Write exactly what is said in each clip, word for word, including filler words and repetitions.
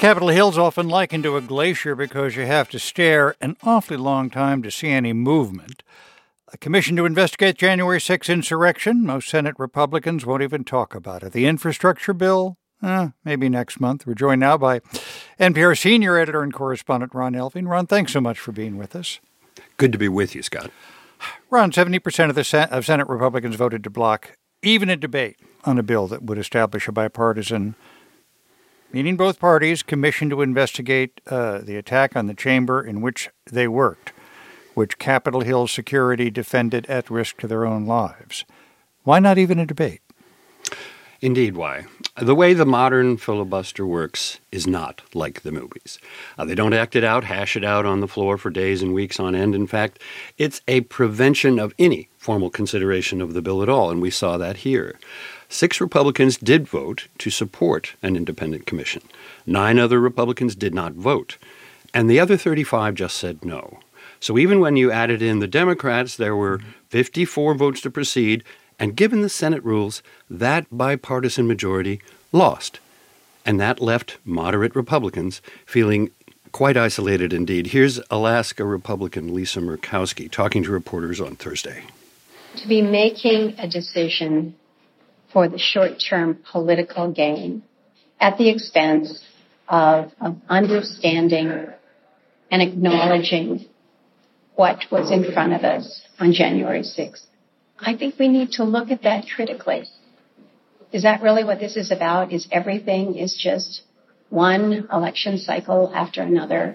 Capitol Hill's often likened to a glacier because you have to stare an awfully long time to see any movement. A commission to investigate January sixth insurrection. Most Senate Republicans won't even talk about it. The infrastructure bill? Eh, maybe next month. We're joined now by N P R senior editor and correspondent Ron Elving. Ron, thanks so much for being with us. Good to be with you, Scott. Ron, seventy percent of the Sen- of Senate Republicans voted to block even a debate on a bill that would establish a bipartisan, meaning both parties, commission to investigate uh, the attack on the chamber in which they worked, which Capitol Hill security defended at risk to their own lives. Why not even a debate? Indeed, why? The way the modern filibuster works is not like the movies. Uh, they don't act it out, hash it out on the floor for days and weeks on end. In fact, it's a prevention of any formal consideration of the bill at all, and we saw that here. Six Republicans did vote to support an independent commission. Nine other Republicans did not vote, and the other thirty-five just said no. So even when you added in the Democrats, there were fifty-four votes to proceed, and given the Senate rules, that bipartisan majority lost. And that left moderate Republicans feeling quite isolated indeed. Here's Alaska Republican Lisa Murkowski talking to reporters on Thursday. To be making a decision for the short-term political gain at the expense of, of understanding and acknowledging what was in front of us on January sixth. I think we need to look at that critically. Is that really what this is about? Is everything is just one election cycle after another?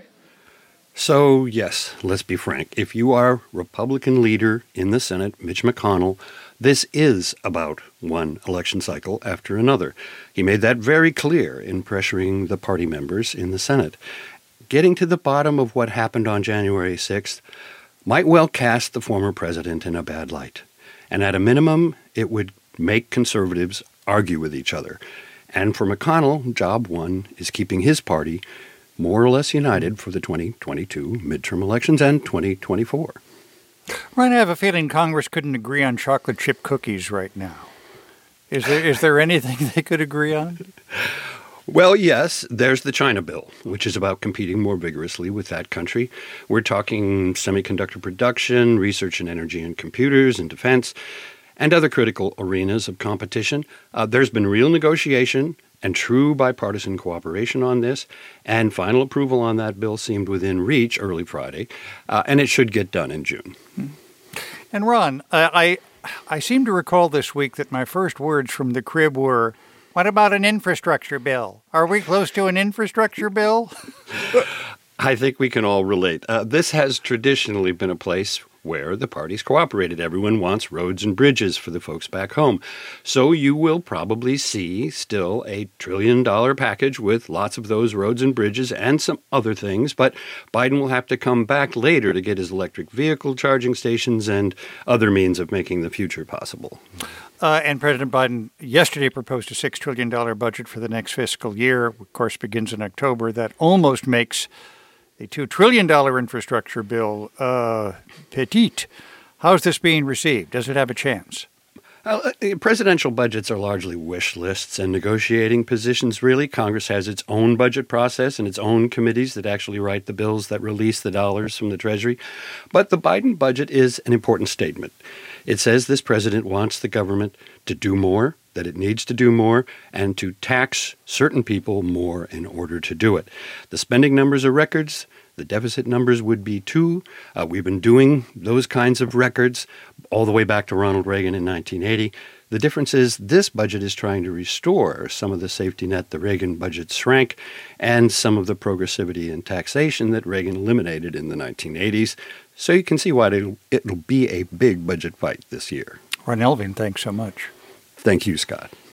So, yes, let's be frank. If you are Republican leader in the Senate, Mitch McConnell, this is about one election cycle after another. He made that very clear in pressuring the party members in the Senate. Getting to the bottom of what happened on January sixth might well cast the former president in a bad light. And at a minimum, it would make conservatives argue with each other. And for McConnell, job one is keeping his party more or less united for the twenty twenty-two midterm elections and twenty twenty-four. Ron, I have a feeling Congress couldn't agree on chocolate chip cookies right now. Is there is there anything they could agree on? Well, yes, there's the China bill, which is about competing more vigorously with that country. We're talking semiconductor production, research in energy and computers and defense, and other critical arenas of competition. Uh, there's been real negotiation and true bipartisan cooperation on this, and final approval on that bill seemed within reach early Friday, uh, and it should get done in June. And Ron, uh, I I seem to recall this week that my first words from the crib were, "What about an infrastructure bill? Are we close to an infrastructure bill?" I think we can all relate. Uh, this has traditionally been a place where the parties cooperated. Everyone wants roads and bridges for the folks back home. So you will probably see still a trillion dollar package with lots of those roads and bridges and some other things. But Biden will have to come back later to get his electric vehicle charging stations and other means of making the future possible. Uh, and President Biden yesterday proposed a six trillion dollars budget for the next fiscal year. Of course, begins in October. That almost makes the two trillion dollars infrastructure bill uh, petite. How's this being received? Does it have a chance? Uh, presidential budgets are largely wish lists and negotiating positions, really. Congress has its own budget process and its own committees that actually write the bills that release the dollars from the Treasury. But the Biden budget is an important statement. It says this president wants the government to do more, that it needs to do more, and to tax certain people more in order to do it. The spending numbers are records. The deficit numbers would be too. Uh, we've been doing those kinds of records all the way back to Ronald Reagan in nineteen eighty. The difference is this budget is trying to restore some of the safety net the Reagan budget shrank and some of the progressivity in taxation that Reagan eliminated in the nineteen eighties. So you can see why it'll, it'll be a big budget fight this year. Ron Elving, thanks so much. Thank you, Scott.